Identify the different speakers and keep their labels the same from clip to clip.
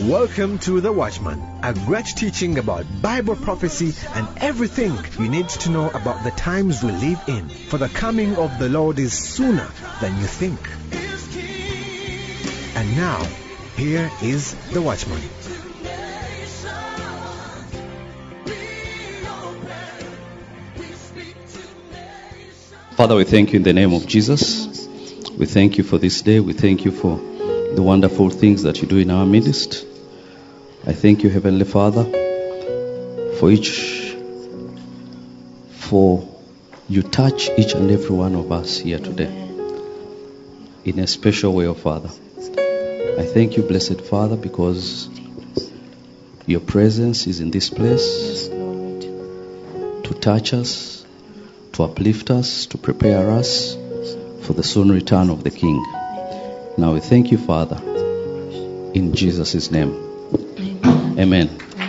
Speaker 1: Welcome to The Watchman, a great teaching about Bible prophecy and everything you need to know about the times we live in. For the coming of the Lord is sooner than you think. And now, here is The Watchman.
Speaker 2: Father, we thank you in the name of Jesus. We thank you for this day. We thank you for the wonderful things that you do in our midst. I thank you, Heavenly Father, for you touch each and every one of us here today in a special way, oh Father. I thank you, blessed Father, because your presence is in this place to touch us, to uplift us, to prepare us for the soon return of the King. Now we thank you, Father, in Jesus' name. Amen.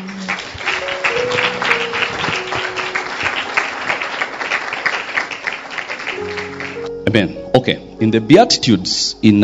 Speaker 2: Amen. Okay. In the Beatitudes in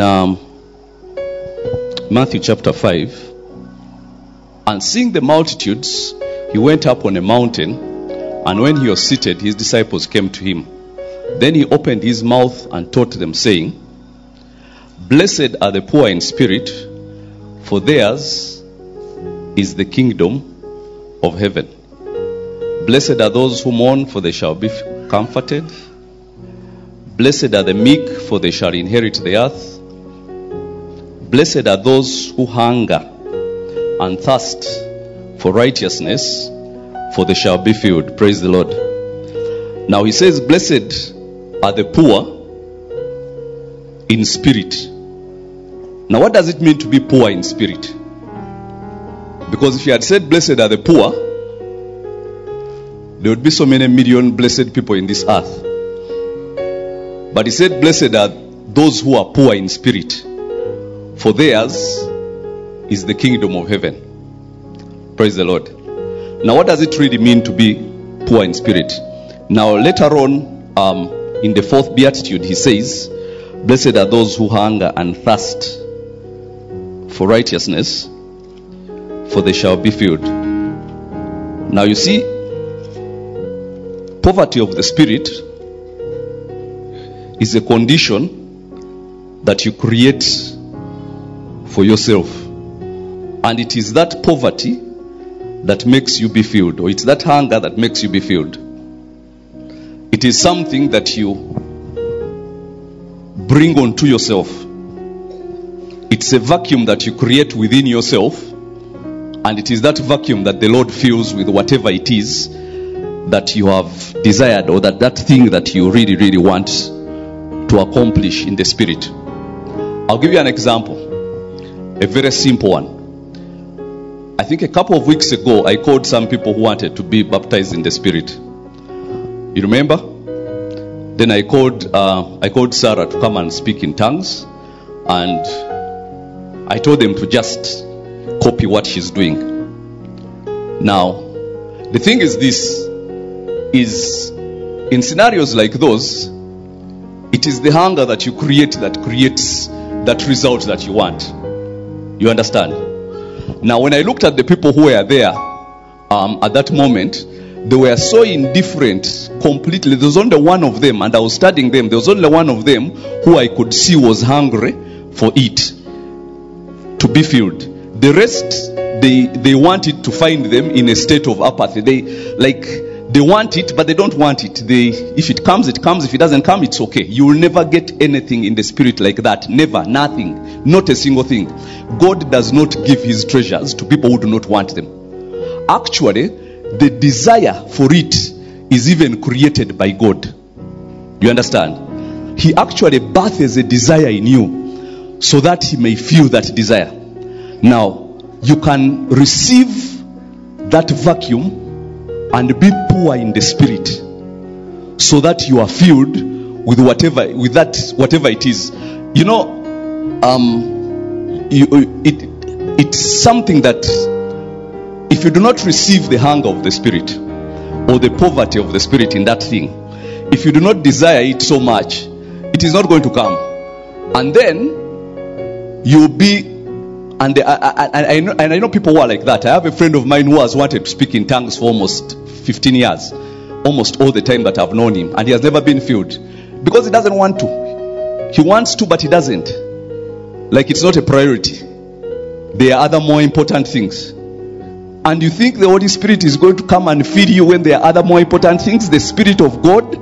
Speaker 2: Matthew chapter 5, and seeing the multitudes, he went up on a mountain, and when he was seated, his disciples came to him. Then he opened his mouth and taught them, saying, Blessed are the poor in spirit, for theirs is the kingdom of heaven. Blessed are those who mourn, for they shall be comforted. Blessed are the meek, for they shall inherit the earth. Blessed are those who hunger and thirst for righteousness, for they shall be filled. Praise the Lord. Now he says, blessed are the poor in spirit. Now what does it mean to be poor in spirit? Because if he had said blessed are the poor, there would be so many million blessed people in this earth. But he said blessed are those who are poor in spirit, for theirs is the kingdom of heaven. Praise the Lord. Now what does it really mean to be poor in spirit? Now later on, in the fourth beatitude, he says, blessed are those who hunger and thirst for righteousness, for they shall be filled. Now you see, poverty of the spirit is a condition that you create for yourself. And it is that poverty that makes you be filled, or it's that hunger that makes you be filled. It is something that you bring onto yourself. It's a vacuum that you create within yourself, and it is that vacuum that the Lord fills with whatever it is that you have desired, or that thing that you really, really want to accomplish in the spirit. I'll give you an example, a very simple one. I think a couple of weeks ago, I called some people who wanted to be baptized in the spirit. You remember? Then I called Sarah to come and speak in tongues, and I told them to just copy what she's doing. Now, the thing is this, is in scenarios like those, it is the hunger that you create that creates that result that you want. You understand? Now, when I looked at the people who were there at that moment, they were so indifferent completely. There was only one of them, and I was studying them. There was only one of them who I could see was hungry for it, to be filled. The rest, they wanted to find them in a state of apathy. They want it, but they don't want it. If it comes, it comes. If it doesn't come, it's okay. You will never get anything in the spirit like that. Never, nothing, not a single thing. God does not give his treasures to people who do not want them. Actually, the desire for it is even created by God. You understand? He actually births a desire in you so that he may feel that desire. Now, you can receive that vacuum and be poor in the spirit, so that you are filled with whatever it is. You know, it's something that if you do not receive the hunger of the spirit or the poverty of the spirit in that thing, if you do not desire it so much, it is not going to come. And then you'll be And I know people who are like that. I have a friend of mine who has wanted to speak in tongues for almost 15 years. Almost all the time that I've known him. And he has never been filled. Because he doesn't want to. He wants to, but he doesn't. Like it's not a priority. There are other more important things. And you think the Holy Spirit is going to come and fill you when there are other more important things? The Spirit of God,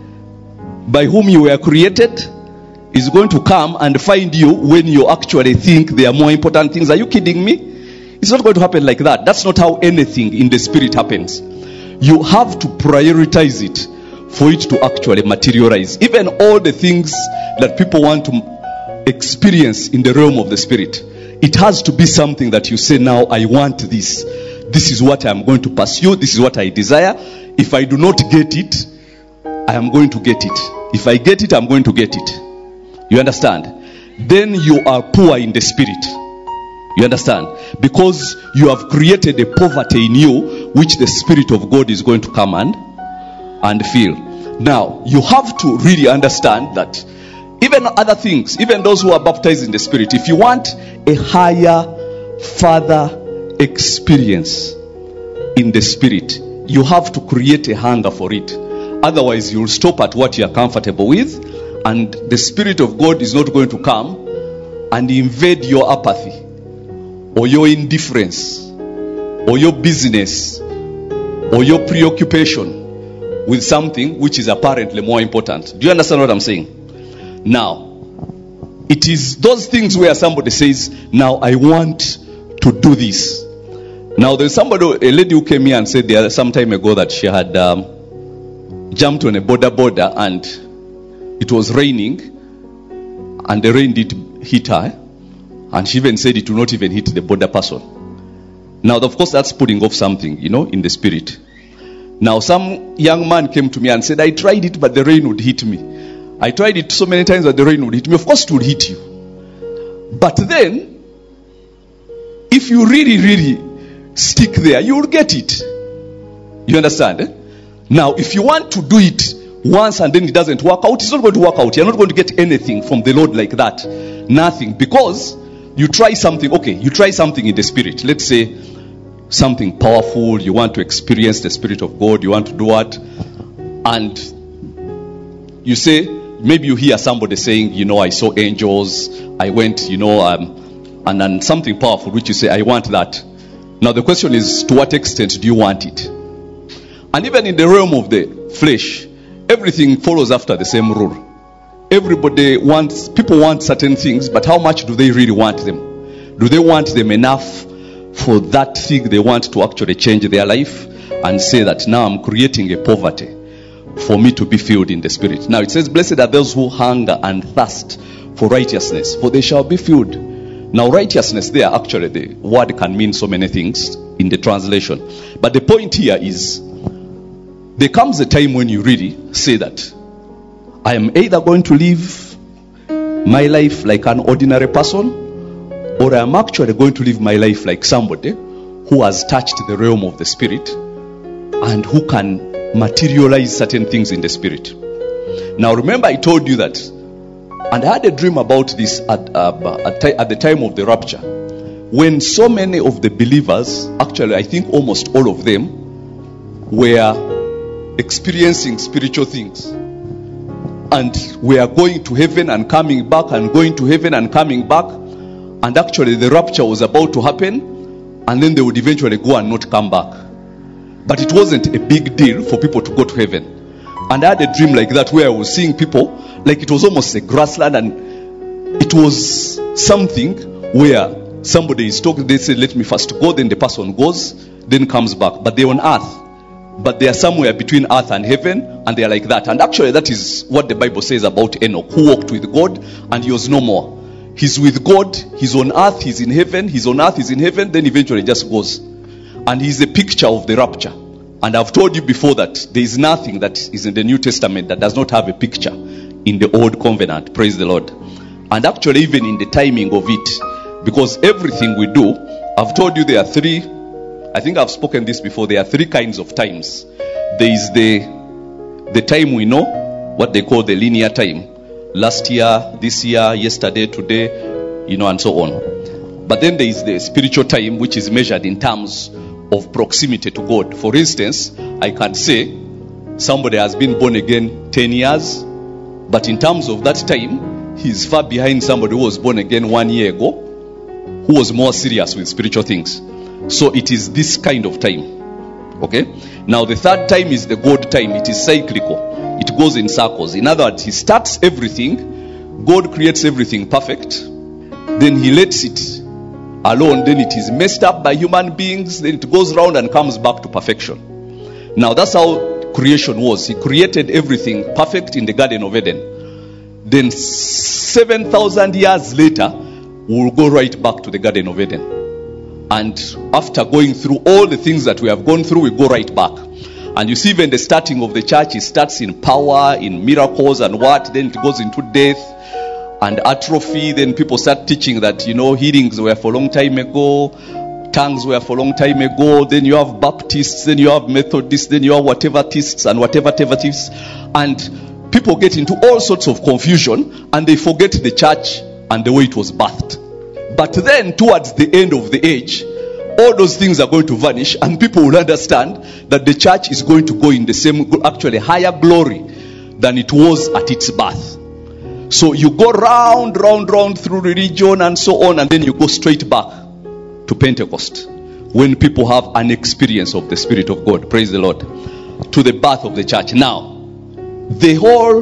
Speaker 2: by whom you were created, is going to come and find you when you actually think there are more important things. Are you kidding me? It's not going to happen like that. That's not how anything in the Spirit happens. You have to prioritize it for it to actually materialize. Even all the things that people want to experience in the realm of the Spirit, it has to be something that you say, now I want this. This is what I'm going to pursue. This is what I desire. If I do not get it, I am going to get it. If I get it, I'm going to get it. You understand? Then you are poor in the Spirit. You understand? Because you have created a poverty in you, which the Spirit of God is going to come and fill. Now, you have to really understand that even other things, even those who are baptized in the Spirit, if you want a higher, further experience in the Spirit, you have to create a hunger for it. Otherwise, you'll stop at what you are comfortable with, and the Spirit of God is not going to come and invade your apathy or your indifference or your business or your preoccupation with something which is apparently more important. Do you understand what I'm saying? Now, it is those things where somebody says, now I want to do this. Now, there's a lady who came here and said there some time ago that she had jumped on a border and it was raining and the rain did hit her, and she even said it will not even hit the border person. Now, of course, that's putting off something, in the Spirit. Now, some young man came to me and said, I tried it, but the rain would hit me. I tried it so many times that the rain would hit me. Of course, it would hit you. But then, if you really, really stick there, you will get it. You understand? Now, if you want to do it once and then it doesn't work out, it's not going to work out. You're not going to get anything from the Lord like that. Nothing. Because you try something. Okay, you try something in the Spirit. Let's say something powerful. You want to experience the Spirit of God. You want to do what? And you say, maybe you hear somebody saying, I saw angels. I went, and then something powerful, which you say, I want that. Now the question is, to what extent do you want it? And even in the realm of the flesh, everything follows after the same rule. People want certain things, but how much do they really want them? Do they want them enough for that thing they want to actually change their life and say that now I'm creating a poverty for me to be filled in the Spirit? Now it says, blessed are those who hunger and thirst for righteousness, for they shall be filled. Now righteousness there, actually the word can mean so many things in the translation. But the point here is, there comes a time when you really say that I am either going to live my life like an ordinary person, or I am actually going to live my life like somebody who has touched the realm of the Spirit and who can materialize certain things in the Spirit. Now remember, I told you that, and I had a dream about this at the time of the rapture, when so many of the believers, actually I think almost all of them, were experiencing spiritual things, and we are going to heaven and coming back and going to heaven and coming back, and actually the rapture was about to happen, and then they would eventually go and not come back. But it wasn't a big deal for people to go to heaven. And I had a dream like that where I was seeing people like it was almost a grassland, and it was something where somebody is talking, they say, let me first go, then the person goes, then comes back. But they're on earth. But they are somewhere between earth and heaven, and they are like that. And actually that is what the Bible says about Enoch, who walked with God and he was no more. He's with God, he's on earth, he's in heaven, he's on earth, he's in heaven, then eventually just goes. And he's a picture of the rapture. And I've told you before that there is nothing that is in the New Testament that does not have a picture in the Old Covenant. Praise the Lord. And actually even in the timing of it, because everything we do, I've told you there are three, I think I've spoken this before, there are three kinds of times. There is the time we know, what they call the linear time. Last year, this year, yesterday, today, and so on. But then there is the spiritual time, which is measured in terms of proximity to God. For instance, I can say somebody has been born again 10 years, but in terms of that time, he is far behind somebody who was born again 1 year ago, who was more serious with spiritual things. So it is this kind of time. Okay? Now the third time is the God time. It is cyclical. It goes in circles. In other words, he starts everything. God creates everything perfect. Then he lets it alone. Then it is messed up by human beings. Then it goes round and comes back to perfection. Now that's how creation was. He created everything perfect in the Garden of Eden. Then 7,000 years later, we'll go right back to the Garden of Eden. And after going through all the things that we have gone through, we go right back. And you see, even the starting of the church, it starts in power, in miracles and what. Then it goes into death and atrophy. Then people start teaching that, healings were for a long time ago. Tongues were for a long time ago. Then you have Baptists. Then you have Methodists. Then you have whatever-tists and whatever-tists. And people get into all sorts of confusion. And they forget the church and the way it was birthed. But then towards the end of the age, all those things are going to vanish, and people will understand that the church is going to go in the same, actually higher glory than it was at its birth. So you go round through religion and so on, and then you go straight back to Pentecost, when people have an experience of the Spirit of God. Praise the Lord. To the birth of the church. Now, the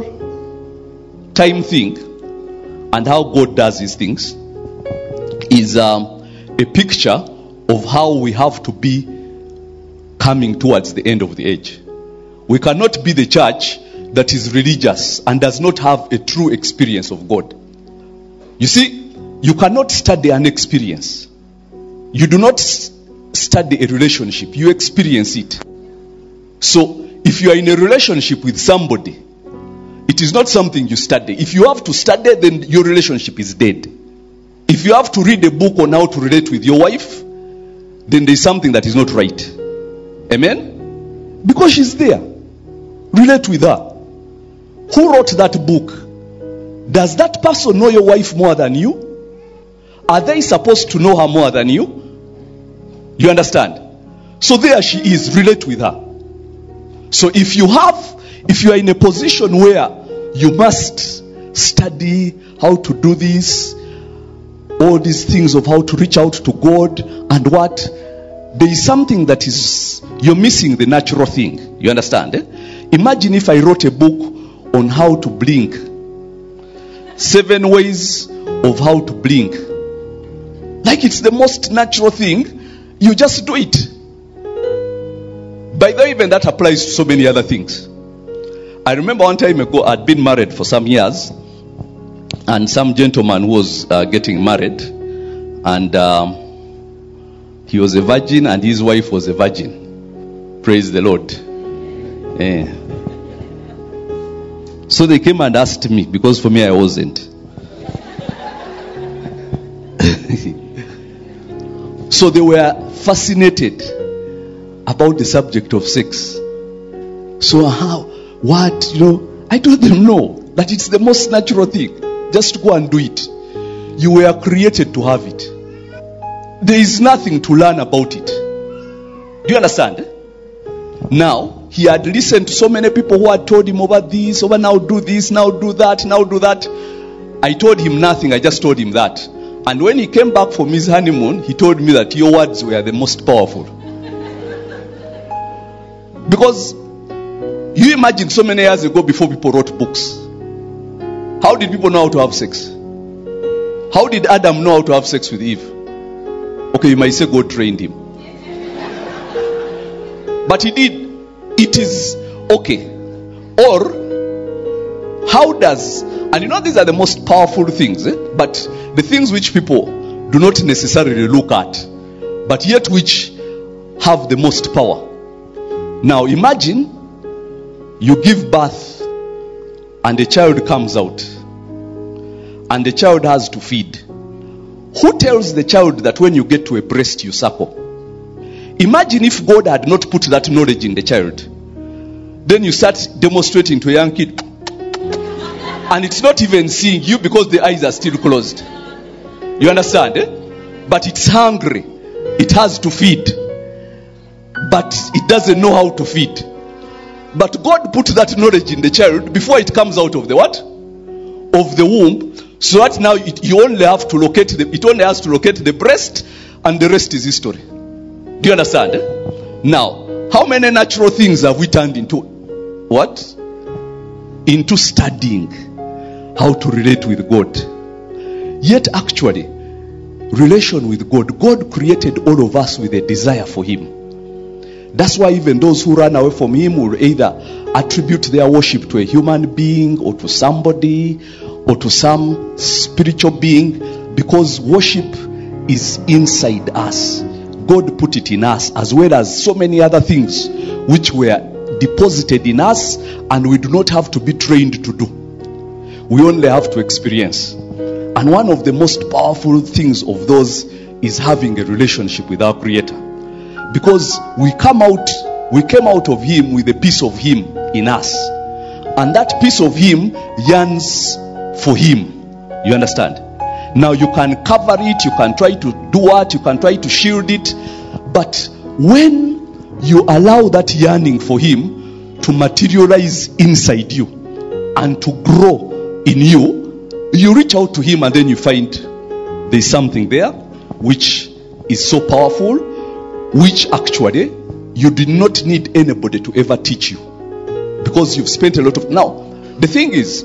Speaker 2: whole time thing and how God does these things is a picture of how we have to be coming towards the end of the age. We cannot be the church that is religious and does not have a true experience of God. You see, you cannot study an experience. You do not study a relationship. You experience it. So, if you are in a relationship with somebody, it is not something you study. If you have to study, then your relationship is dead. If you have to read a book on how to relate with your wife, then there is something that is not right. Amen? Because she's there. Relate with her. Who wrote that book? Does that person know your wife more than you? Are they supposed to know her more than you? You understand? So there she is. Relate with her. So if you are in a position where you must study how to do this, all these things of how to reach out to God and what, there is something that is, you're missing the natural thing. You understand? Imagine if I wrote a book on how to blink. 7 ways of how to blink. Like it's the most natural thing. You just do it. By the way, even that applies to so many other things. I remember one time ago, I'd been married for some years. And some gentleman was getting married, and he was a virgin and his wife was a virgin. Praise the Lord. So they came and asked me, because for me I wasn't. So they were fascinated about the subject of sex. So I told them no, that it's the most natural thing. Just go and do it. You were created to have it. There is nothing to learn about it. Do you understand? Now, he had listened to so many people who had told him over this, over now do this, now do that, now do that. I told him nothing, I just told him that. And when he came back from his honeymoon, he told me that your words were the most powerful. Because you imagine so many years ago, before people wrote books, how did people know how to have sex? How did Adam know how to have sex with Eve? Okay, you might say God trained him. But he did. It is okay. Or, how does, and these are the most powerful things, but the things which people do not necessarily look at, but yet which have the most power. Now imagine you give birth and the child comes out and the child has to feed. Who tells the child that when you get to a breast you suckle? Imagine if God had not put that knowledge in the child. Then you start demonstrating to a young kid and it's not even seeing you because the eyes are still closed. You understand? but it's hungry. It has to feed, but it doesn't know how to feed. But God put that knowledge in the child before it comes out of the what? Of the womb. So that now you only have to locate it only has to locate the breast, and the rest is history. Do you understand? Now, how many natural things have we turned into what? Into studying how to relate with God. Yet actually, relation with God, God created all of us with a desire for Him. That's why even those who run away from Him will either attribute their worship to a human being or to somebody or to some spiritual being, because worship is inside us. God put it in us, as well as so many other things which were deposited in us, and we do not have to be trained to do. We only have to experience. And one of the most powerful things of those is having a relationship with our Creator. Because we came out of Him with a piece of Him in us. And that piece of Him yearns for Him. You understand? Now you can cover it, you can try to do what, you can try to shield it. But when you allow that yearning for Him to materialize inside you and to grow in you, you reach out to Him and then you find there's something there which is so powerful, which actually you did not need anybody to ever teach you, because you've spent a lot of. Now the thing is,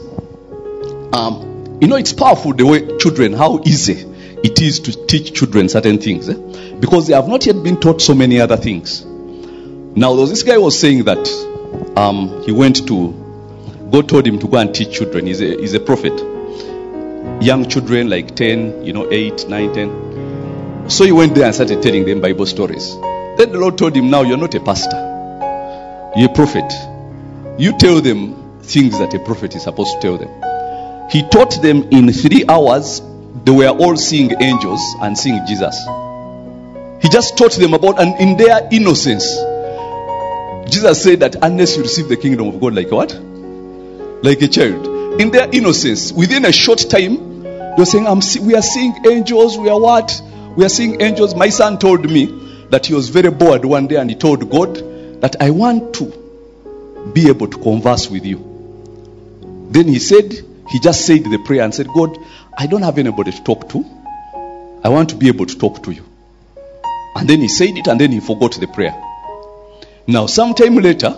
Speaker 2: it's powerful the way children, how easy it is to teach children certain things, because they have not yet been taught so many other things. Now this guy was saying that he went to, God told him to go and teach children. He's a prophet. Young children like 10, 8, 9, 10. So he went there and started telling them Bible stories. Then the Lord told him, now you're not a pastor, you're a prophet. You tell them things that a prophet is supposed to tell them. He taught them in 3 hours. They were all seeing angels and seeing Jesus. He just taught them about, and in their innocence, Jesus said that unless you receive the kingdom of God like what? Like a child. In their innocence, within a short time, they're saying, we are seeing angels, we are what? We are seeing angels. My son told me that he was very bored one day and he told God that I want to be able to converse with you. Then he just said the prayer and said, God, I don't have anybody to talk to. I want to be able to talk to you. And then he said it and then he forgot the prayer. Now, sometime later,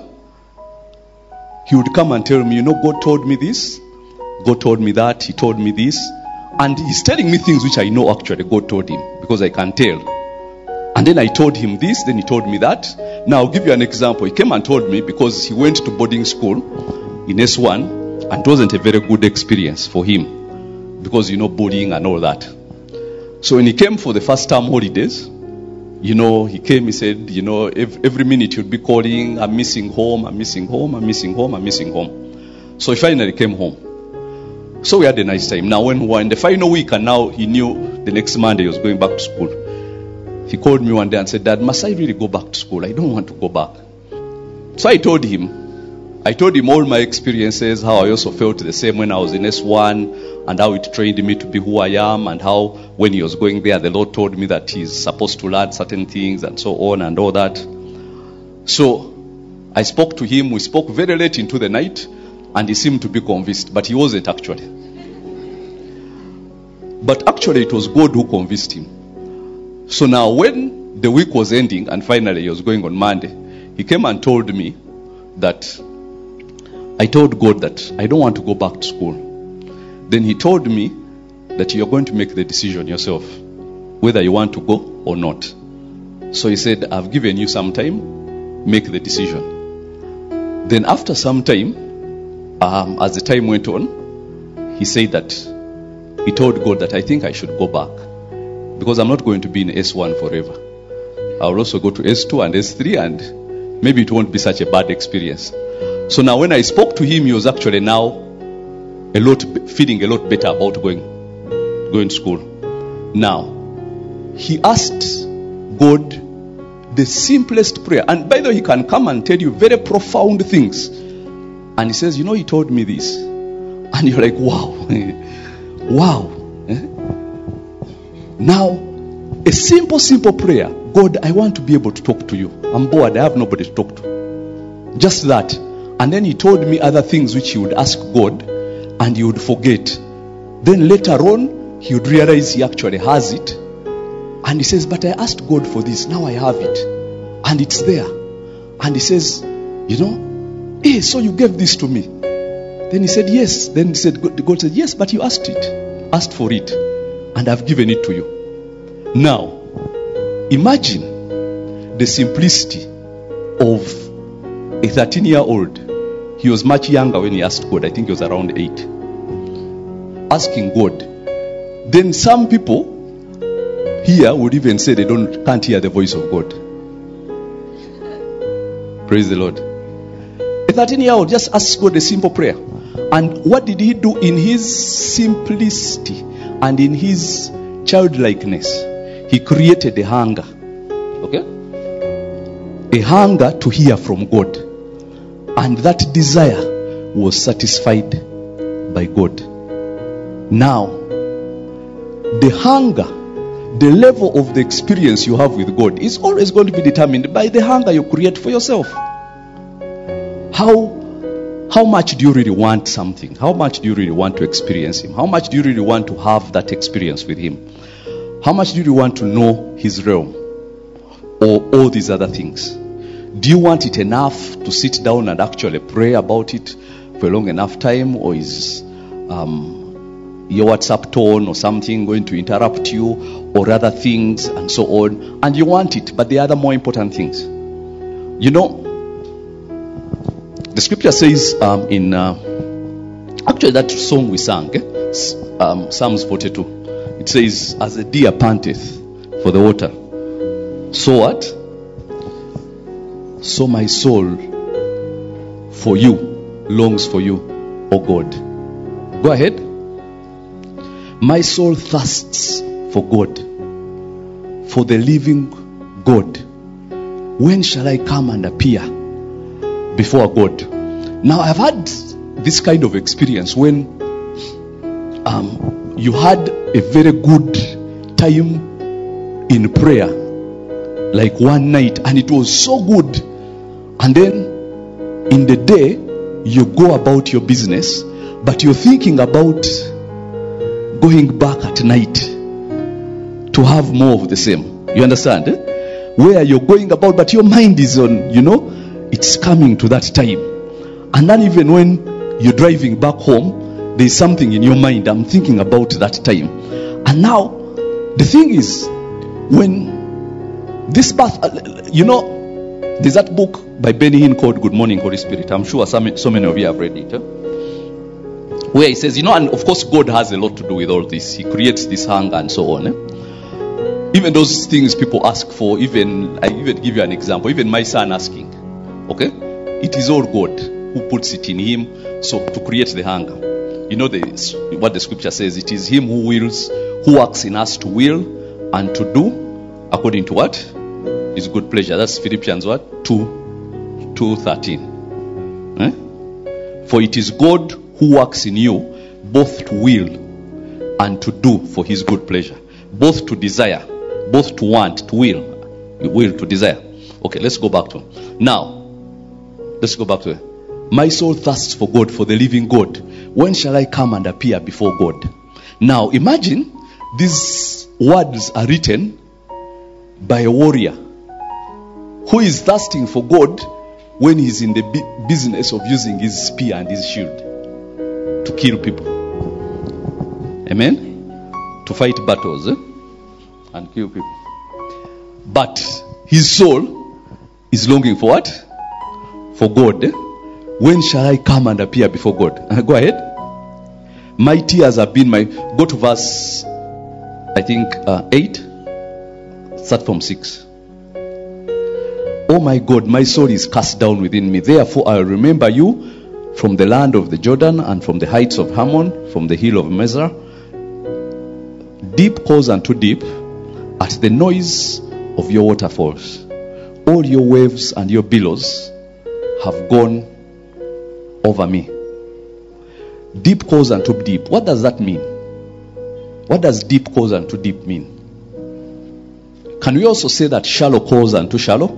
Speaker 2: he would come and tell me, God told me this, God told me that, He told me this. And he's telling me things which I know actually God told him, because I can tell. And then I told him this, then he told me that. Now, I'll give you an example. He came and told me because he went to boarding school in S1, and it wasn't a very good experience for him, because, bullying and all that. So when he came for the first term holidays, he came, he said, every minute he'd be calling, I'm missing home, I'm missing home, I'm missing home, I'm missing home. So he finally came home. So we had a nice time. Now when we were in the final week, and now he knew the next Monday he was going back to school, he called me one day and said, Dad, must I really go back to school? I don't want to go back. So I told him all my experiences, how I also felt the same when I was in S1, and how it trained me to be who I am, and how when he was going there, the Lord told me that he's supposed to learn certain things and so on and all that. So I spoke to him. We spoke very late into the night, and he seemed to be convinced, but he wasn't actually. But actually it was God who convinced him. So now when the week was ending and finally he was going on Monday, he came and told me that I told God that I don't want to go back to school. Then he told me that you're going to make the decision yourself, whether you want to go or not. So he said, I've given you some time, make the decision. Then after some time, as the time went on, he said that he told God that I think I should go back, because I'm not going to be in S1 forever. I'll also go to S2 and S3, and maybe it won't be such a bad experience. So now when I spoke to him, he was actually now feeling a lot better about going to school. Now, he asked God the simplest prayer. And by the way, he can come and tell you very profound things. And he says, he told me this. And you're like, wow. Wow. Now, A simple prayer. God, I want to be able to talk to you. I'm bored. I have nobody to talk to. Just that. And then he told me other things which he would ask God and he would forget. Then later on, he would realize he actually has it. And he says, but I asked God for this. Now I have it. And it's there. And he says, hey, so you gave this to me. Then he said, yes. Then he said, God said, yes, but you asked for it. And I've given it to you. Now, imagine the simplicity of a 13-year-old. He was much younger when he asked God. I think he was around 8. Asking God. Then some people here would even say they can't hear the voice of God. Praise the Lord. A 13-year-old just asked God a simple prayer. And what did he do in his simplicity and in his childlikeness? He created a hunger. Okay? A hunger to hear from God. And that desire was satisfied by God. Now, the hunger, the level of the experience you have with God is always going to be determined by the hunger you create for yourself. How much do you really want something? How much do you really want to experience Him? How much do you really want to have that experience with Him? How much do you want to know His realm? Or all these other things? Do you want it enough to sit down and actually pray about it for a long enough time? Or is your WhatsApp tone or something going to interrupt you? Or other things and so on? And you want it, but there are other more important things. The scripture says actually that song we sang, Psalms 42. It says, as a deer panteth for the water, so what? So my soul for you longs for you, O God. Go ahead. My soul thirsts for God, for the living God. When shall I come and appear before God? Now I've had this kind of experience when you had a very good time in prayer, like one night, and it was so good, and then in the day you go about your business, but you're thinking about going back at night to have more of the same. You understand? Where you're going about, but your mind is on, it's coming to that time. And then even when you're driving back home, there's something in your mind. I'm thinking about that time. And now, the thing is, when this path, there's that book by Benny Hinn called Good Morning, Holy Spirit. I'm sure so many of you have read it. Where he says, and of course God has a lot to do with all this. He creates this hunger and so on. Even those things people ask for, I even give you an example. Even my son asking, okay? It is all God who puts it in him, so to create the hunger. What the scripture says, it is Him who wills, who works in us to will and to do according to what? His good pleasure. That's Philippians what? 2:13. For it is God who works in you both to will and to do for His good pleasure. Both to desire, both to want, to will to desire. Okay, let's go back to it. Now, let's go back to it. My soul thirsts for God, for the living God. When shall I come and appear before God? Now, imagine these words are written by a warrior who is thirsting for God when he's in the business of using his spear and his shield to kill people. Amen? To fight battles and kill people. But his soul is longing for what? For God. When shall I come and appear before God? Go ahead. My tears have been go to verse, I think, 8. Start from 6. Oh my God, my soul is cast down within me. Therefore I will remember you from the land of the Jordan and from the heights of Hermon, from the hill of Mizar. Deep calls unto deep at the noise of your waterfalls. All your waves and your billows have gone over me. Deep calls unto deep. What does that mean? What does deep calls unto deep mean? Can we also say that shallow calls unto shallow?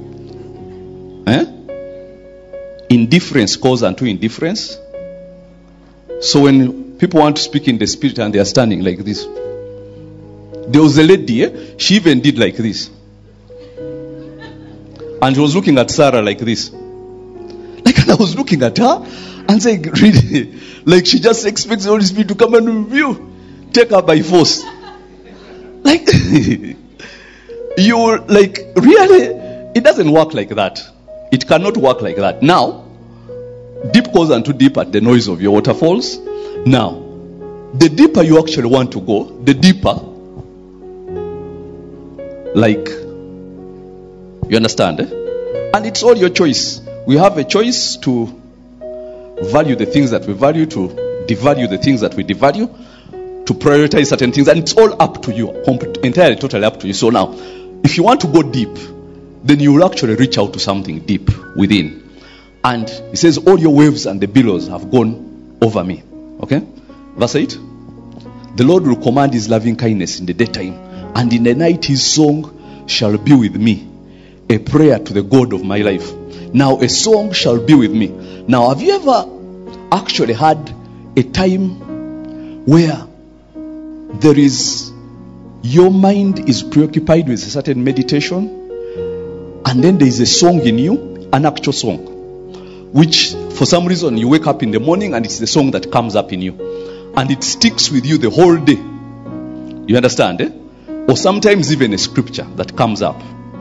Speaker 2: Indifference calls unto indifference. So when people want to speak in the spirit and they are standing like this, there was a lady, she even did like this. And she was looking at Sarah like this. Like, and I was looking at her and saying, really, like she just expects the Holy Spirit to come and review, take her by force. Like, you like, really, it doesn't work like that. It cannot work like that. Now, deep goes unto deep at the noise of your waterfalls. Now, the deeper you actually want to go, the deeper, like, you understand? And it's all your choice. We have a choice to value the things that we value, to devalue the things that we devalue, to prioritize certain things, and it's all up to you, entirely, totally up to you. So now, if you want to go deep, then you will actually reach out to something deep within. And it says, all your waves and the billows have gone over me. Okay? Verse 8. The Lord will command his loving kindness in the daytime, and in the night his song shall be with me, a prayer to the God of my life. Now a song shall be with me. Now, have you ever actually had a time where there is, your mind is preoccupied with a certain meditation, and then there is a song in you, an actual song, which for some reason you wake up in the morning and it's the song that comes up in you, and it sticks with you the whole day. You understand? Or sometimes even a scripture that comes up.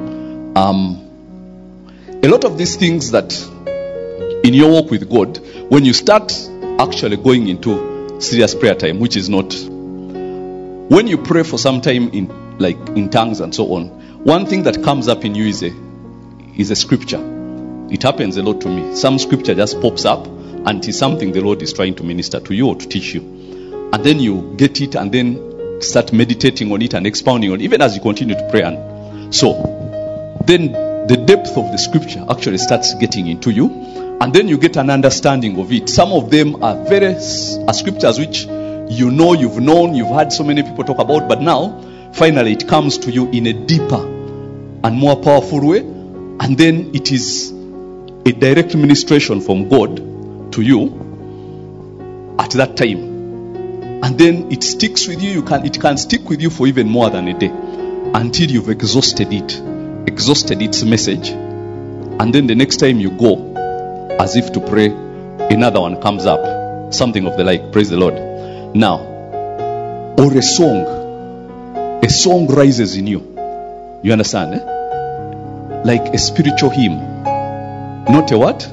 Speaker 2: A lot of these things that in your walk with God, when you start actually going into serious prayer time, which is not, when you pray for some time in tongues and so on, one thing that comes up in you is a scripture. It happens a lot to me. Some scripture just pops up and it is something the Lord is trying to minister to you or to teach you. And then you get it and then start meditating on it and expounding on it, even as you continue to pray. And so then the depth of the scripture actually starts getting into you, and then you get an understanding of it. Some of them are scriptures which you've known, you've had so many people talk about, but now finally it comes to you in a deeper and more powerful way, and then it is a direct ministration from God to you at that time. And then it sticks with you. It can stick with you for even more than a day, until you've exhausted its message. And then the next time you go, as if to pray, another one comes up, something of the like. Praise the Lord. Now, or a song rises in you. You understand? Like a spiritual hymn, not a what?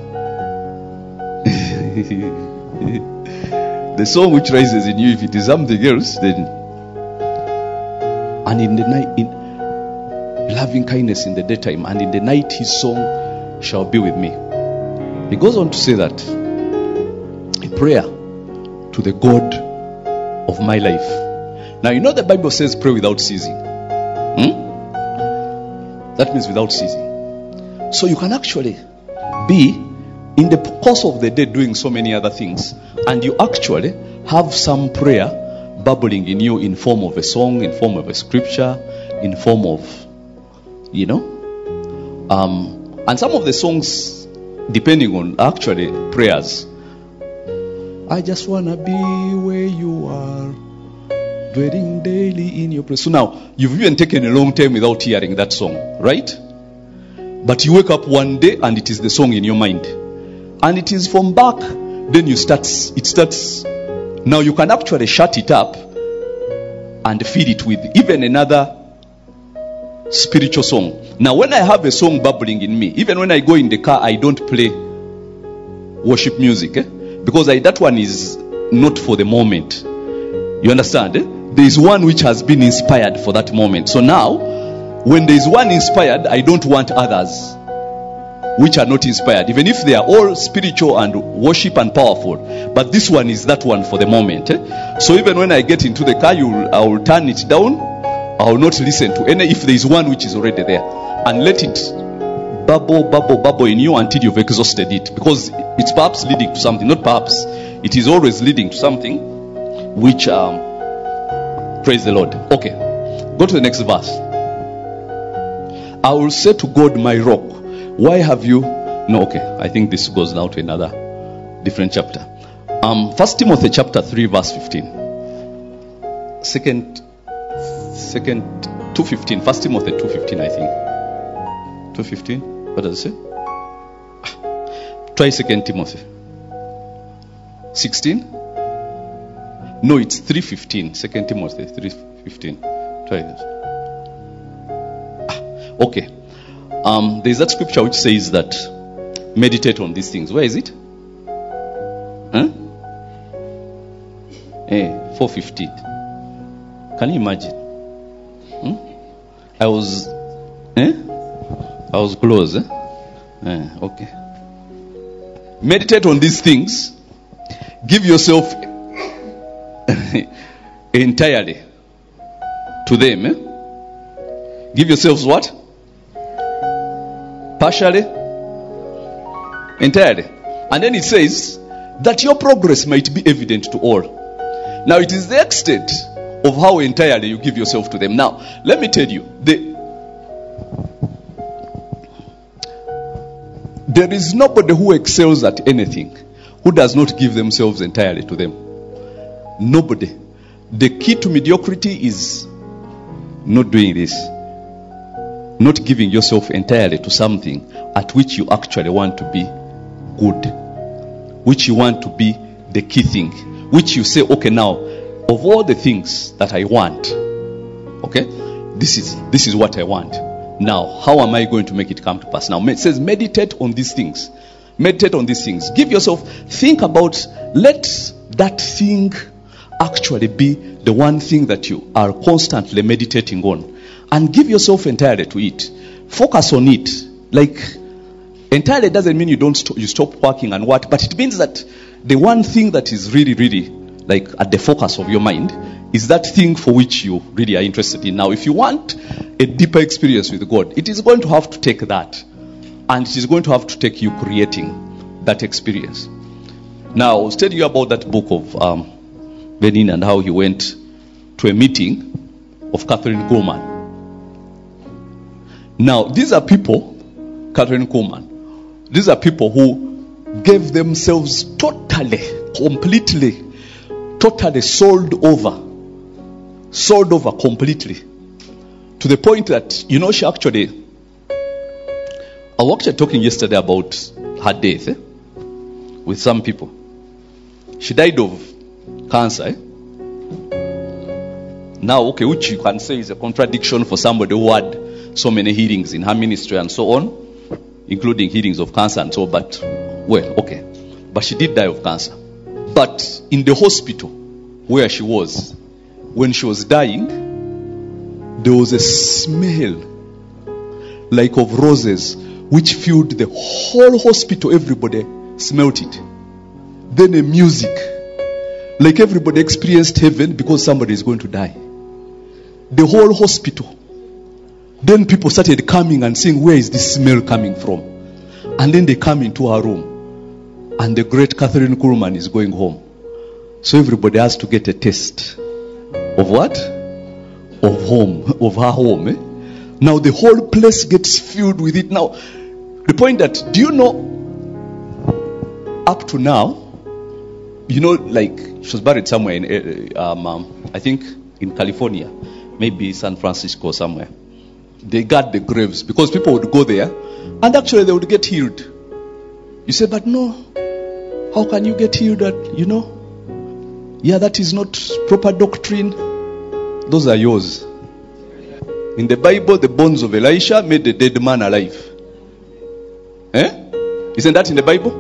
Speaker 2: The song which rises in you. If it is something else, then, and in the night, in loving kindness in the daytime, and in the night his song shall be with me. He goes on to say that a prayer to the God of my life. Now, you know the Bible says pray without ceasing. That means without ceasing. So you can actually be in the course of the day doing so many other things, and you actually have some prayer bubbling in you in form of a song, in form of a scripture, in form of, and some of the songs, depending on actually prayers. I just want to be where you are, dwelling daily in your presence. So now, you've even taken a long time without hearing that song, right? But you wake up one day and it is the song in your mind. And it is from back, then it starts. Now you can actually shut it up and feed it with even another spiritual song. Now when I have a song bubbling in me, even when I go in the car, I don't play worship music, because that one is not for the moment. You understand? There is one which has been inspired for that moment. So now, when there is one inspired, I don't want others which are not inspired, even if they are all spiritual and worship and powerful. But this one is that one for the moment. So even when I get into the car, I will turn it down. I will not listen to any if there is one which is already there, and let it bubble in you until you've exhausted it, because it's perhaps leading to something. Not perhaps, it is always leading to something which praise the Lord. Okay, go to the next verse. I will say to God, my rock, why have you... No, okay. I think this goes now to another different chapter. 1 Timothy chapter 3 verse 15. Second 2:15. 1 Timothy 2:15, I think. 2:15. What does it say? Try 2 Timothy 16. No, it's 3:15. 2 Timothy 3:15. Try that. Okay. There's that scripture which says that meditate on these things. Where is it? 4:15. Can you imagine? I was close. Okay. Meditate on these things. Give yourself entirely to them. Give yourselves what? Partially? Entirely. And then it says that your progress might be evident to all. Now it is the extent of how entirely you give yourself to them. Now, let me tell you, there is nobody who excels at anything who does not give themselves entirely to them. Nobody. The key to mediocrity is not doing this. Not giving yourself entirely to something at which you actually want to be good. Which you want to be the key thing. Which you say, okay, now, of all the things that I want, okay, this is what I want. Now, how am I going to make it come to pass? Now, it says meditate on these things. Meditate on these things. Give yourself, think about, let that thing actually be the one thing that you are constantly meditating on. And give yourself entirely to it. Focus on it. Like, entirely doesn't mean you stop working and what, but it means that the one thing that is really, really like at the focus of your mind is that thing for which you really are interested in. Now, if you want a deeper experience with God, it is going to have to take that. And it is going to have to take you creating that experience. Now, I was telling you about that book of Benin and how he went to a meeting of Catherine Kuhlman. Now, these are people, Catherine Kuhlman, these are people who gave themselves totally, completely, totally sold over completely. To the point that, she actually, I was actually talking yesterday about her death with some people. She died of cancer. Now, okay, which you can say is a contradiction for somebody who had so many healings in her ministry and so on, including healings of cancer and so on. But, well, okay. But she did die of cancer. But in the hospital where she was, when she was dying, there was a smell like of roses which filled the whole hospital. Everybody smelt it. Then a music, like everybody experienced heaven because somebody is going to die. The whole hospital. Then people started coming and saying, where is this smell coming from? And then they come into her room. And the great Catherine Kuhlman is going home. So everybody has to get a taste of what? Of home, of her home. Now the whole place gets filled with it. Now, the point that, do you know, up to now, like she was buried somewhere in, I think in California, maybe San Francisco somewhere. They guard the graves because people would go there and actually they would get healed. You say, but no, how can you get healed at, Yeah, that is not proper doctrine. Those are yours. In the Bible, the bones of Elisha made the dead man alive. Isn't that in the Bible?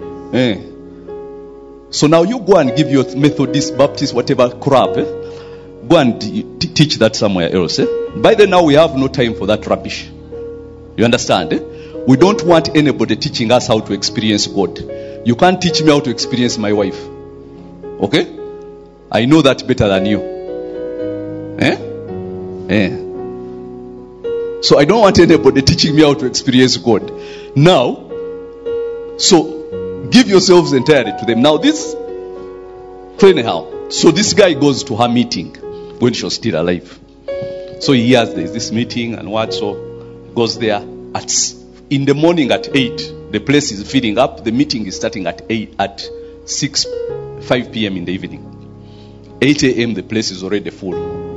Speaker 2: So now you go and give your Methodist, Baptist, whatever crap. Go and teach that somewhere else. By then now we have no time for that rubbish. You understand? We don't want anybody teaching us how to experience God. You can't teach me how to experience my wife. Okay? I know that better than you. So I don't want anybody teaching me how to experience God. Now, so give yourselves entirely to them. Now this, anyhow, so this guy goes to her meeting when she was still alive. So he hears there's this meeting and what, so goes there in the morning at 8. The place is filling up. The meeting is starting at 5 p.m. in the evening. 8 a.m. the place is already full.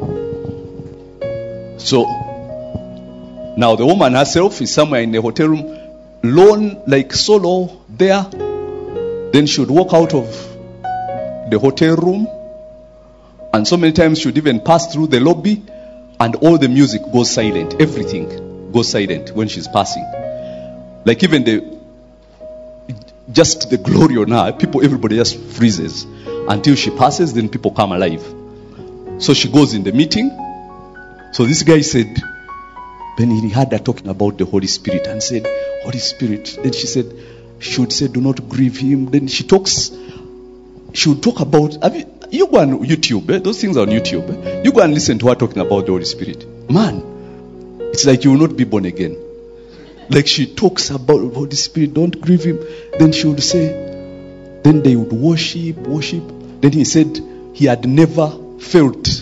Speaker 2: So now the woman herself is somewhere in the hotel room, alone, like solo there. Then she would walk out of the hotel room, and so many times she would even pass through the lobby, and all the music goes silent. Everything goes silent when she's passing. Like even just the glory on her, everybody just freezes until she passes. Then people come alive. So she goes in the meeting. So this guy said, when he heard her talking about the Holy Spirit, and said, Holy Spirit. Then she would say, do not grieve him. Then she would talk about, you go on YouTube, those things are on YouTube. You go and listen to her talking about the Holy Spirit. Man, it's like you will not be born again. Like she talks about the Holy Spirit, don't grieve him. Then she would say, then they would worship. Then he said he had never felt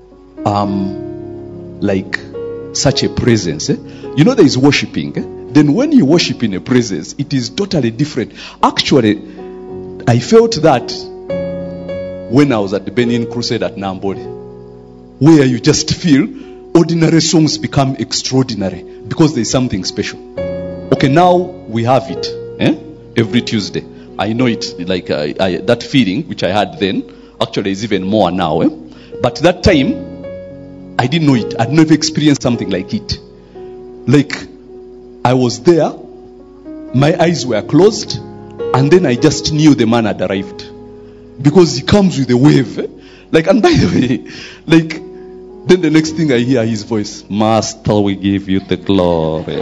Speaker 2: like such a presence. You know there is worshiping. Then when you worship in a presence, it is totally different. Actually, I felt that when I was at the Benin Crusade at Nambole, where you just feel ordinary songs become extraordinary because there is something special. Okay, now we have it every Tuesday. I know it, like that feeling which I had then actually is even more now. But that time I didn't know it. I'd never experienced something like it. Like I was there, my eyes were closed, and then I just knew the man had arrived. Because he comes with a wave. Like, and by the way, like, then the next thing I hear his voice, Master, we give you the glory.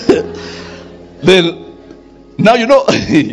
Speaker 2: Then, now you know,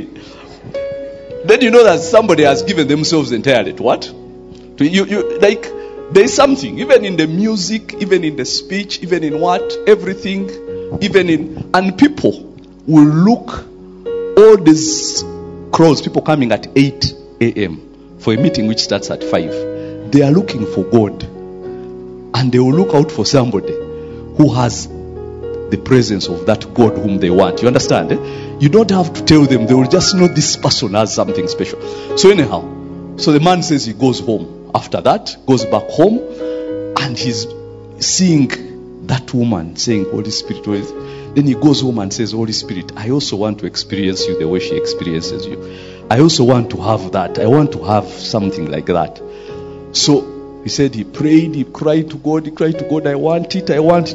Speaker 2: then you know that somebody has given themselves entirely to what? You like, there's something, even in the music, even in the speech, even in what, everything, and people will look, all these crowds, people coming at 8 a.m. for a meeting which starts at 5. They are looking for God. And they will look out for somebody who has the presence of that God whom they want. You understand? You don't have to tell them. They will just know this person has something special. So anyhow, so the man says he goes home. After that, goes back home, and he's seeing that woman saying, Holy Spirit. Then he goes home and says, Holy Spirit, I also want to experience you the way she experiences you. I also want to have that. I want to have something like that. So he said he prayed, he cried to God, I want it.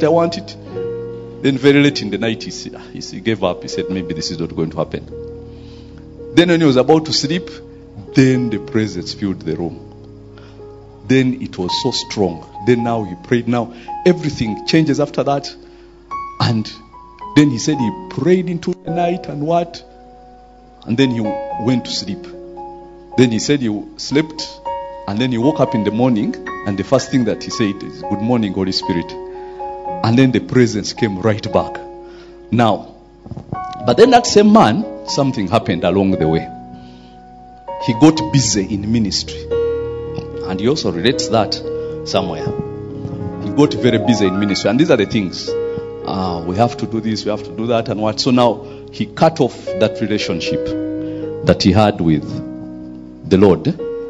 Speaker 2: Then very late in the night, he gave up. He said, maybe this is not going to happen. Then when he was about to sleep, then the presence filled the room. Then it was so strong. Then now he prayed. Now everything changes after that. And then he said he prayed into the night and what? And then he went to sleep. Then he said he slept. And then he woke up in the morning. And the first thing that he said is, good morning, Holy Spirit. And then the presence came right back. Now, but then that same man, something happened along the way. He got busy in ministry. And he also relates that somewhere. He got very busy in ministry. And these are the things. We have to do this, we have to do that, and what. So now he cut off that relationship that he had with the Lord.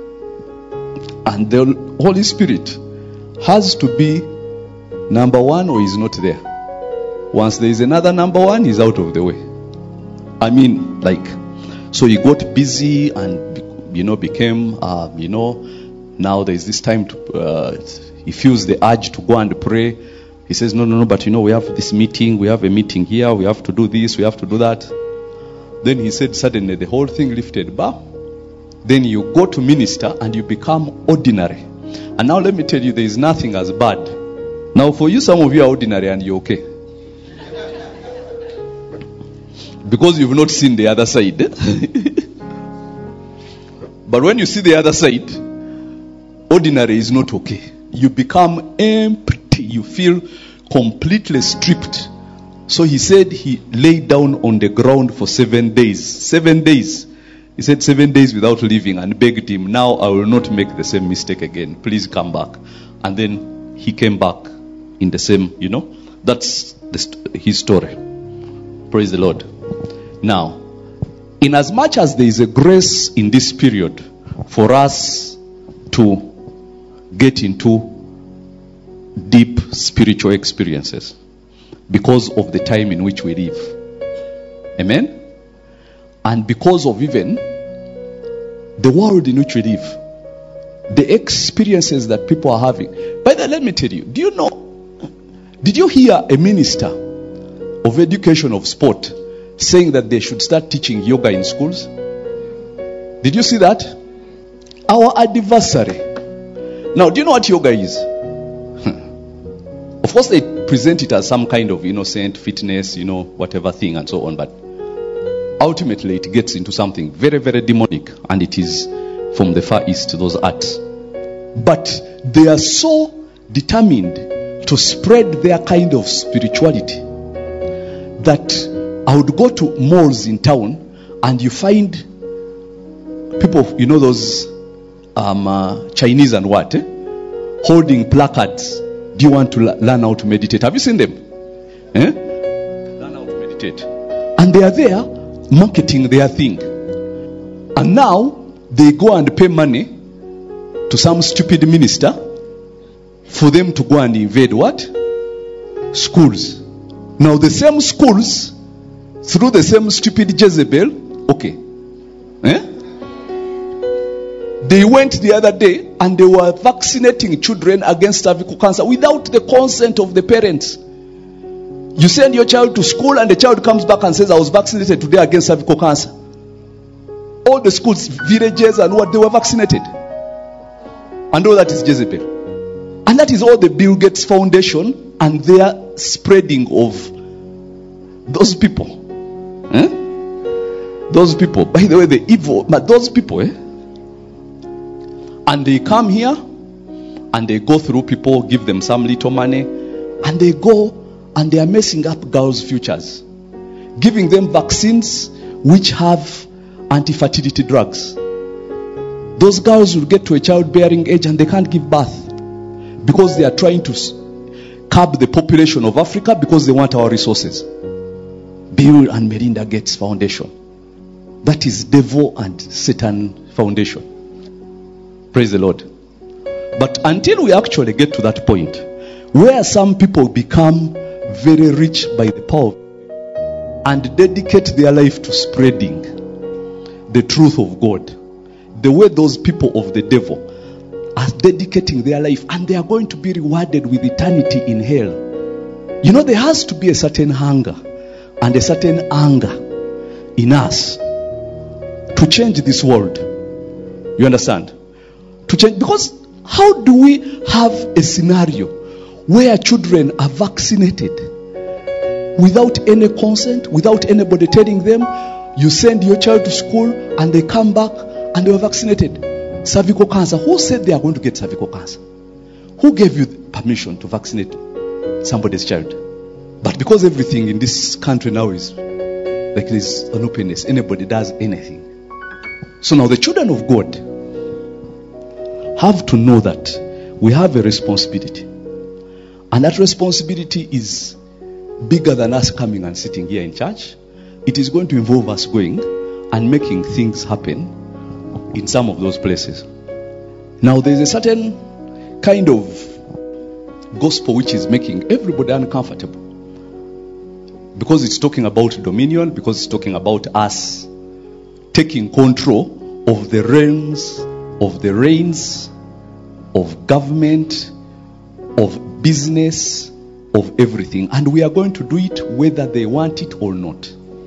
Speaker 2: And the Holy Spirit has to be number one, or he's not there. Once there is another number one, he's out of the way. I mean, like, so he got busy and, became, now there's this time to, he feels the urge to go and pray. He says, no, but we have this meeting, we have a meeting here, we have to do this, we have to do that. Then he said, suddenly the whole thing lifted back. Then you go to minister and you become ordinary. And now let me tell you, there is nothing as bad. Now for you, some of you are ordinary and you're okay. Because you've not seen the other side. But when you see the other side, ordinary is not okay. You become empty. You feel completely stripped. So he said he lay down on the ground for 7 days. 7 days. He said 7 days without leaving and begged him, now I will not make the same mistake again. Please come back. And then he came back in the same, That's his story. Praise the Lord. Now, in as much as there is a grace in this period for us to get into deep spiritual experiences because of the time in which we live. Amen? And because of even the world in which we live, the experiences that people are having. By the way, let me tell you, did you hear a minister of education of sport saying that they should start teaching yoga in schools? Did you see that? Our adversary. Now, do you know what yoga is? Of course, they present it as some kind of innocent fitness, whatever thing and so on. But ultimately, it gets into something very, very demonic. And it is from the Far East, those arts. But they are so determined to spread their kind of spirituality that I would go to malls in town and you find people, those Chinese and what, holding placards. Do you want to learn how to meditate? Have you seen them? Learn how to meditate. And they are there marketing their thing. And now they go and pay money to some stupid minister for them to go and invade what? Schools. Now the same schools, through the same stupid Jezebel, they went the other day and they were vaccinating children against cervical cancer without the consent of the parents. You send your child to school and the child comes back and says, I was vaccinated today against cervical cancer. All the schools, villages and what, they were vaccinated. And all that is Jezebel. And that is all the Bill Gates Foundation and their spreading of those people. Those people, by the way, the evil, but those people, and they come here and they go through people, give them some little money, and they go and they are messing up girls' futures, giving them vaccines which have anti-fertility drugs. Those girls will get to a childbearing age and they can't give birth because they are trying to curb the population of Africa because they want our resources. Bill and Melinda Gates Foundation. That is devil and Satan foundation. Praise the Lord. But until we actually get to that point where some people become very rich by the power and dedicate their life to spreading the truth of God, the way those people of the devil are dedicating their life, and they are going to be rewarded with eternity in hell. There has to be a certain hunger and a certain anger in us to change this world. You understand? To change, because how do we have a scenario where children are vaccinated without any consent, without anybody telling them? You send your child to school and they come back and they were vaccinated. Cervical cancer. Who said they are going to get cervical cancer? Who gave you permission to vaccinate somebody's child? But because everything in this country now is like there's an openness, anybody does anything. So now the children of God have to know that we have a responsibility. And that responsibility is bigger than us coming and sitting here in church. It is going to involve us going and making things happen in some of those places. Now there is a certain kind of gospel which is making everybody uncomfortable. Because it's talking about dominion, because it's talking about us taking control of the reins of government, of business, of everything. And we are going to do it whether they want it or not.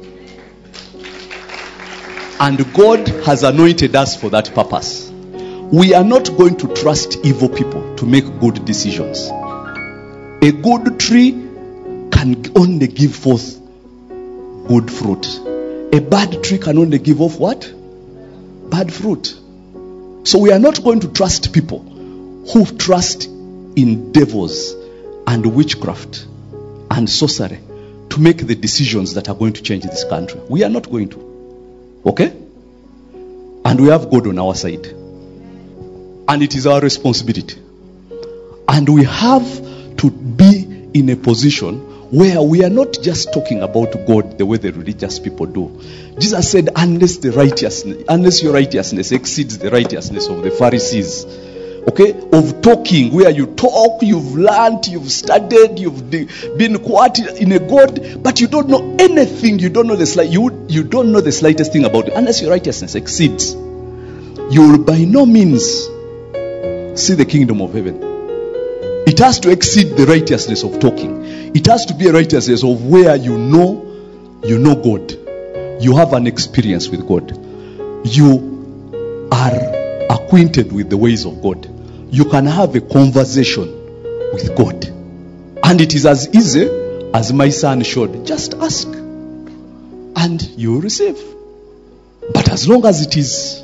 Speaker 2: And God has anointed us for that purpose. We are not going to trust evil people to make good decisions. A good tree can only give forth good fruit. A bad tree can only give off what? Bad fruit. So we are not going to trust people who trust in devils and witchcraft and sorcery to make the decisions that are going to change this country. We are not going to. Okay? And we have God on our side. And it is our responsibility. And we have to be in a position where we are not just talking about God the way the religious people do. Jesus said, unless your righteousness exceeds the righteousness of the Pharisees, okay, of talking, where you talk, you've learned, you've studied, you've been quiet in a God, but you don't know anything. You don't know you don't know the slightest thing about it. Unless your righteousness exceeds, you will by no means see the kingdom of heaven. It has to exceed the righteousness of talking. It has to be a righteousness of where you know God. You have an experience with God. You are acquainted with the ways of God. You can have a conversation with God. And it is as easy as my son showed. Just ask and you will receive. But as long as it is,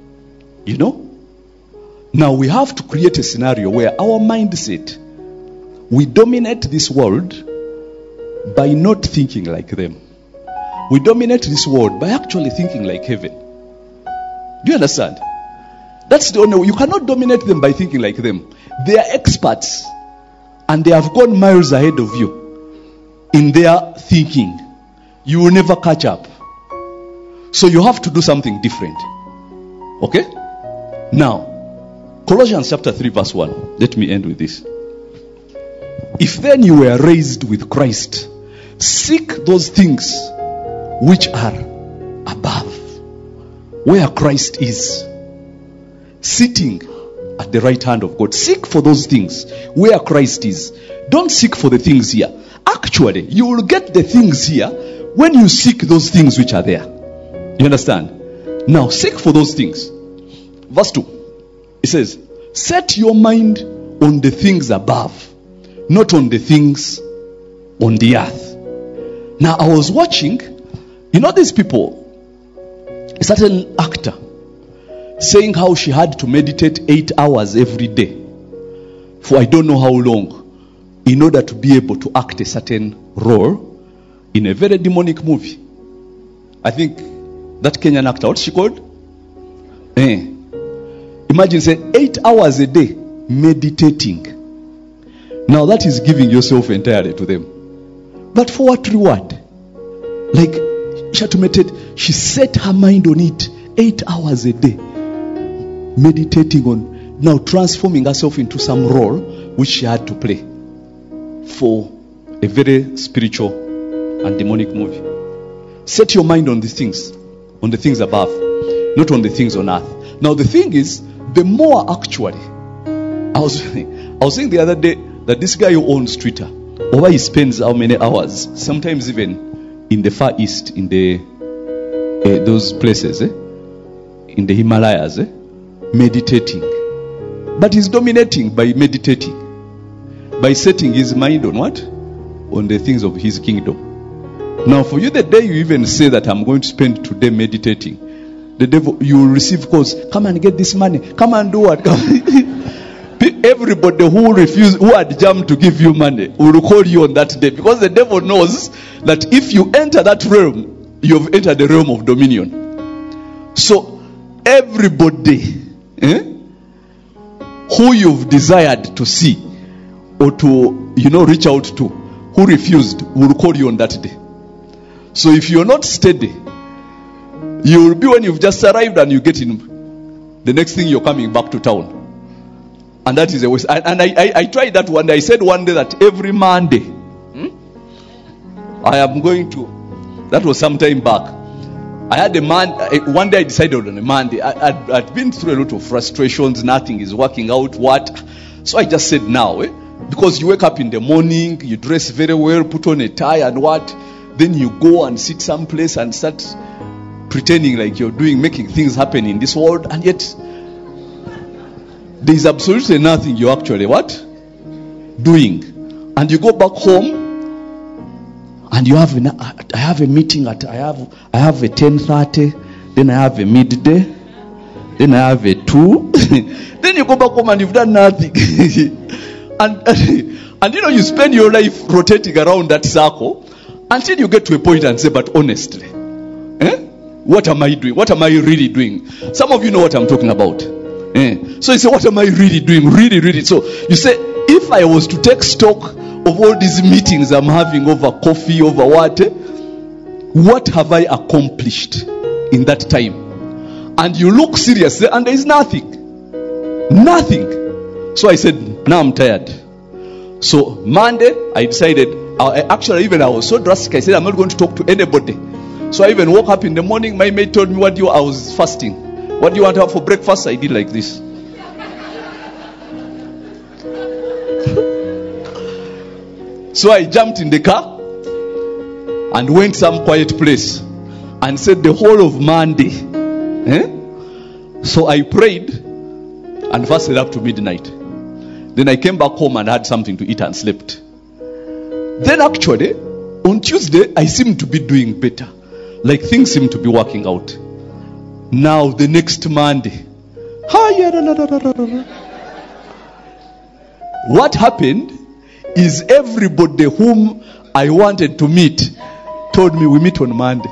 Speaker 2: now we have to create a scenario where our mindset, we dominate this world by not thinking like them. We dominate this world by actually thinking like heaven. Do you understand? That's the only way. You cannot dominate them by thinking like them. They are experts and they have gone miles ahead of you in their thinking. You will never catch up. So you have to do something different. Okay? Now, Colossians chapter 3 verse 1. Let me end with this. If then you were raised with Christ, seek those things which are above, where Christ is, sitting at the right hand of God. Seek for those things where Christ is. Don't seek for the things here. Actually, you will get the things here when you seek those things which are there. You understand? Now, seek for those things. Verse 2. It says, set your mind on the things above, not on the things on the earth. Now, I was watching, these people, a certain actor, saying how she had to meditate 8 hours every day for I don't know how long in order to be able to act a certain role in a very demonic movie. I think that Kenyan actor, what's she called? Imagine saying 8 hours a day meditating. Now that is giving yourself entirely to them. But for what reward? Like, she had to meditate. She set her mind on it 8 hours a day. Meditating on, now transforming herself into some role which she had to play for a very spiritual and demonic movie. Set your mind on these things, on the things above, not on the things on earth. Now the thing is, the more actually, I was saying the other day that this guy who owns Twitter, over he spends how many hours, sometimes even in the Far East, in the those places, in the Himalayas, meditating. But he's dominating by meditating, by setting his mind on what? On the things of his kingdom. Now for you, the day you even say that I'm going to spend today meditating, the devil, you will receive calls, come and get this money, come and do what? Everybody who had jammed to give you money will call you on that day, because the devil knows that if you enter that realm, you have entered the realm of dominion. So everybody who you've desired to see or to reach out to, who refused, will call you on that day. So if you're not steady, you will be when you've just arrived and you get in, the next thing you're coming back to town. And that is a waste. And I tried that one day. I said one day that every Monday, I am going to, that was some time back. I had one day I decided on a Monday. I'd been through a lot of frustrations. Nothing is working out. What? So I just said now, because you wake up in the morning, you dress very well, put on a tie and what? Then you go and sit someplace and start pretending like you're making things happen in this world, and yet there is absolutely nothing you're actually what? Doing. And you go back home and you have I have a meeting at I have a 10:30, then I have a midday, then I have a 2. Then you go back home and you've done nothing. and you spend your life rotating around that circle until you get to a point and say, but honestly, what am I doing? What am I really doing? Some of you know what I'm talking about. So you say, what am I really doing? Really, really. So you say, if I was to take stock of all these meetings I'm having over coffee, over what? What have I accomplished in that time? And you look serious and there is nothing. Nothing. So I said, now I'm tired. So Monday, I decided, I was so drastic, I said, I'm not going to talk to anybody. So I even woke up in the morning, my mate told me, I was fasting. What do you want to have for breakfast? I did like this. So I jumped in the car and went some quiet place and said the whole of Monday. So I prayed and fasted up to midnight. Then I came back home and had something to eat and slept. Then actually, on Tuesday, I seemed to be doing better. Like things seemed to be working out. Now the next Monday, what happened is everybody whom I wanted to meet told me we meet on Monday.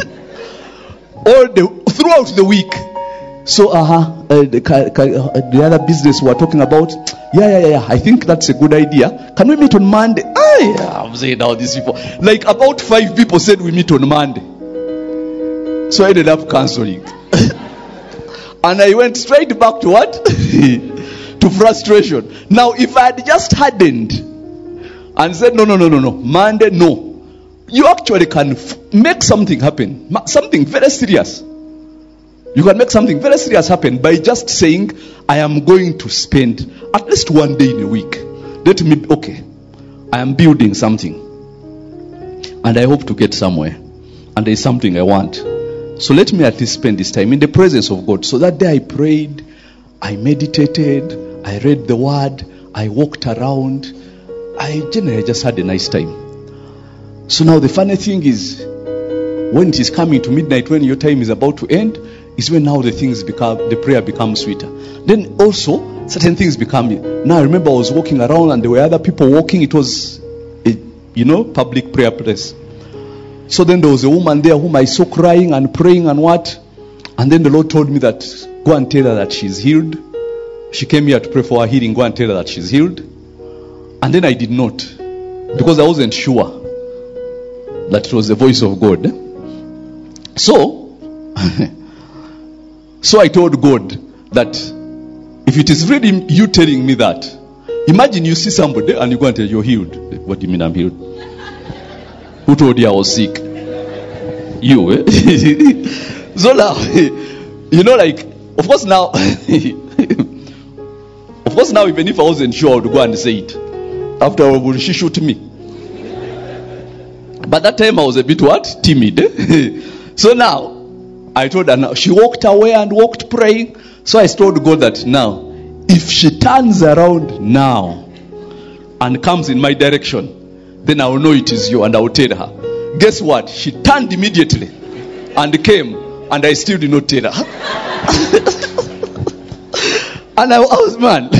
Speaker 2: Throughout the week. So the other business we're talking about, yeah, I think that's a good idea. Can we meet on Monday? I'm saying now these people, like about 5 people said we meet on Monday. So I ended up cancelling. And I went straight back to what? To frustration. Now if I had just hardened and said no, Monday, no, you actually can make something happen. Something very serious. You can make something very serious happen by just saying, I am going to spend at least one day in a week. Let me, okay, I am building something. And I hope to get somewhere. And there is something I want. So let me at least spend this time in the presence of God. So that day I prayed, I meditated, I read the word, I walked around. I generally just had a nice time. So now the funny thing is, when it is coming to midnight, when your time is about to end, is when now the prayer becomes sweeter. Then also, certain things become, now I remember I was walking around and there were other people walking. It was a, public prayer place. So then there was a woman there whom I saw crying and praying and what. And then the Lord told me that, go and tell her that she's healed. She came here to pray for her healing. Go and tell her that she's healed. And then I did not. Because I wasn't sure that it was the voice of God. So I told God that if it is really you telling me that, imagine you see somebody and you go and tell you're healed. What do you mean I'm healed? Who told you I was sick? You, eh? So now, of course now, even if I wasn't sure, I would go and say it. After all, she shoot me. But that time I was a bit what? Timid. Eh? So now, I told her now. She walked away and walked praying. So I told God that now, if she turns around now and comes in my direction, then I will know it is you and I will tell her. Guess what? She turned immediately and came, and I still did not tell her. And I was man.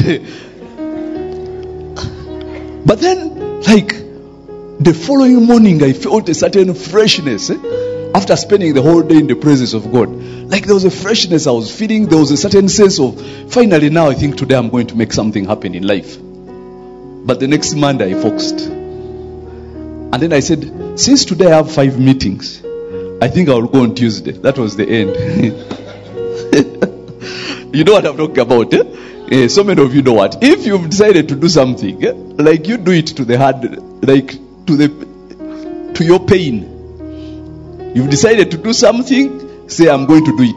Speaker 2: But then, the following morning, I felt a certain freshness. After spending the whole day in the presence of God, there was a freshness I was feeling. There was a certain sense of, finally now I think today I'm going to make something happen in life. But the next Monday I focused. And then I said, since today I have 5 meetings, I think I will go on Tuesday. That was the end. You know what I'm talking about, eh? So many of you know what. If you've decided to do something, you do it to the heart, to your pain. You've decided to do something, say, I'm going to do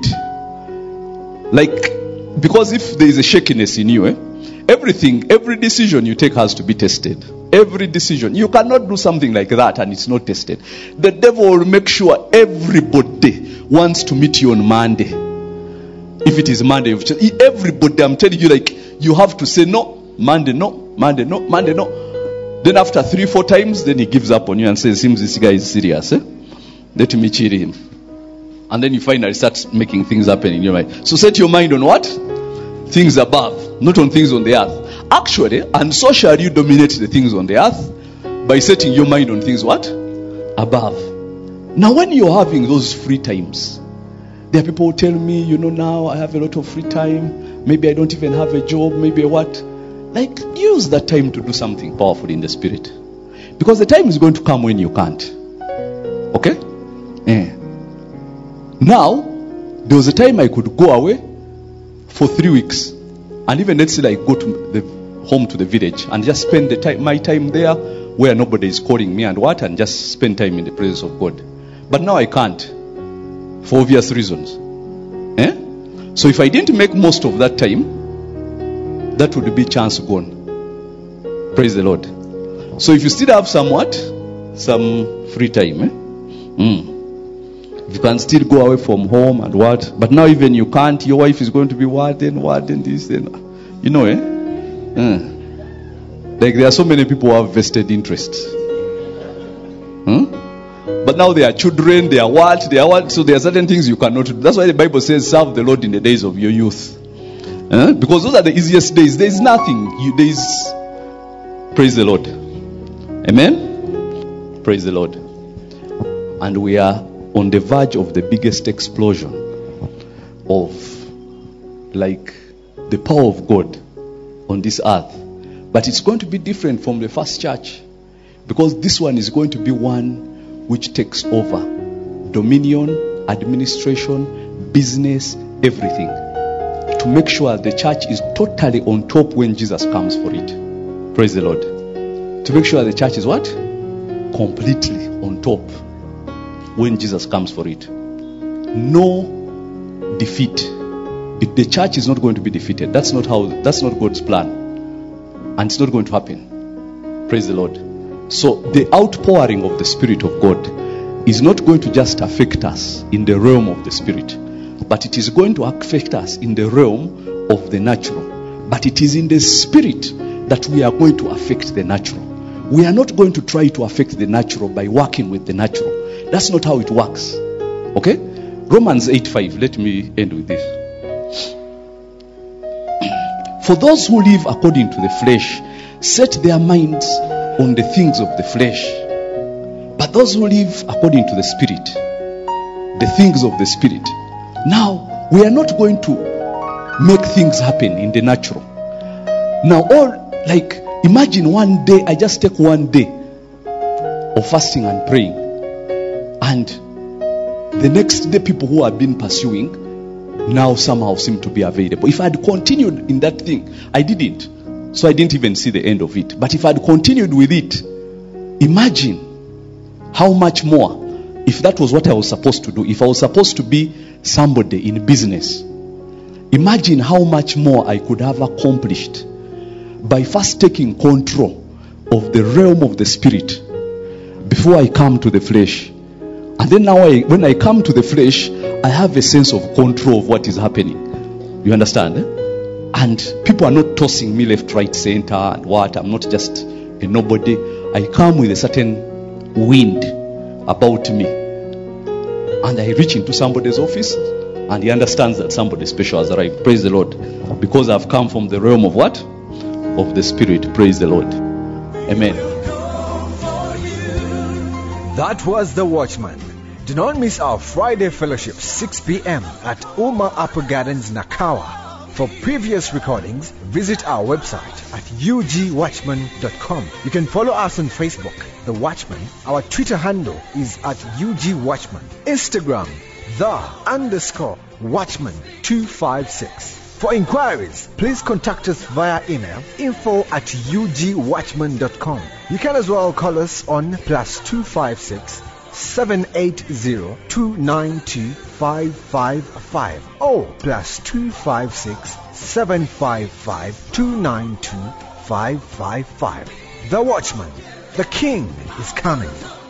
Speaker 2: it. Because if there is a shakiness in you, every decision you take has to be tested. Every decision. You cannot do something like that and it's not tested. The devil will make sure everybody wants to meet you on Monday. If it is Monday, everybody, I'm telling you, you have to say no, Monday, no, Monday, no, Monday, no. Then after 3-4 times, then he gives up on you and says, seems this guy is serious, Let me cheat him. And then you finally start making things happen in your mind. So set your mind on what? Things above, not on things on the earth. Actually, and so shall you dominate the things on the earth by setting your mind on things what? Above. Now when you're having those free times, there are people who tell me, now I have a lot of free time. Maybe I don't even have a job. Maybe what? Use that time to do something powerful in the spirit. Because the time is going to come when you can't. Okay? Now, there was a time I could go away for 3 weeks. And even let's say I go to home to the village and just spend my time there where nobody is calling me and just spend time in the presence of God. But now I can't, for obvious reasons. So if I didn't make most of that time, that would be chance gone. Praise the Lord. So if you still have some free time, if you can still go away from home and but now even you can't, your wife is going to be what and this and like there are so many people who have vested interests. But now they are children, they are what, so there are certain things you cannot do. That's why the Bible says serve the Lord in the days of your youth. Because those are the easiest days. There is nothing. Praise the Lord. Amen? Praise the Lord. And we are on the verge of the biggest explosion of like the power of God on this earth. But it's going to be different from the first church, because this one is going to be one which takes over dominion, administration, business, everything, to make sure the church is totally on top when Jesus comes for it. Praise the Lord. To make sure the church is what? Completely on top when Jesus comes for it. No defeat. The church is not going to be defeated. That's not God's plan. And it's not going to happen. Praise the Lord. So the outpouring of the Spirit of God is not going to just affect us in the realm of the Spirit, but it is going to affect us in the realm of the natural. But it is in the Spirit that we are going to affect the natural. We are not going to try to affect the natural by working with the natural. That's not how it works. Okay? Romans 8:5. Let me end with this. For those who live according to the flesh set their minds on the things of the flesh. But those who live according to the Spirit, the things of the Spirit. Now, we are not going to make things happen in the natural. Now, imagine one day, I just take one day of fasting and praying, and the next day people who have been pursuing now somehow seem to be available. If I had continued in that thing, I didn't. So I didn't even see the end of it. But if I had continued with it, imagine how much more, if that was what I was supposed to do, if I was supposed to be somebody in business, imagine how much more I could have accomplished by first taking control of the realm of the Spirit before I come to the flesh. And then now when I come to the flesh, I have a sense of control of what is happening. You understand? And people are not tossing me left, right, center, and what. I'm not just a nobody. I come with a certain wind about me. And I reach into somebody's office, and he understands that somebody special has arrived. Praise the Lord. Because I've come from the realm of what? Of the Spirit. Praise the Lord. Amen.
Speaker 1: That was The Watchman. Do not miss our Friday fellowship 6 p.m. at Uma Upper Gardens, Nakawa. For previous recordings, visit our website at ugwatchman.com. You can follow us on Facebook, The Watchman. Our Twitter handle is at ugwatchman. Instagram, _Watchman256. For inquiries, please contact us via email info@ugwatchman.com. You can as well call us on +256 780 292 555 or +256 755 292 555. The Watchman, the King is coming.